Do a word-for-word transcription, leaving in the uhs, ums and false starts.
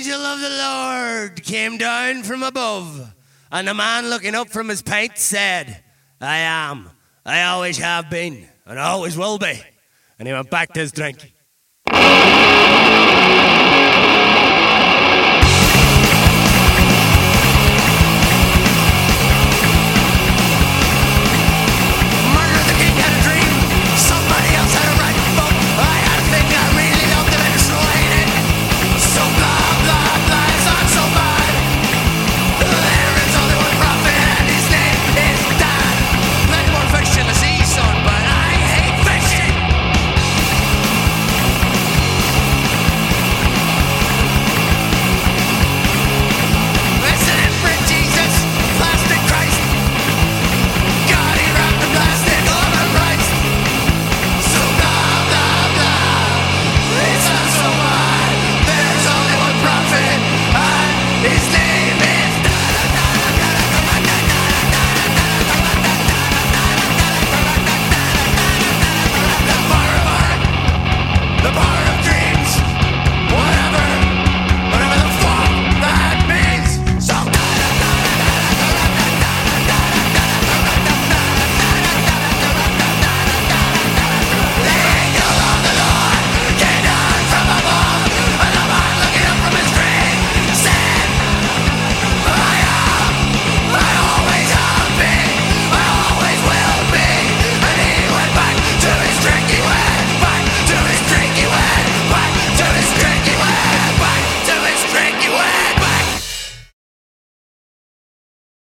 angel of the Lord came down from above, and the man looking up from his pint said, I am, I always have been, and always will be. And he went back to his drink.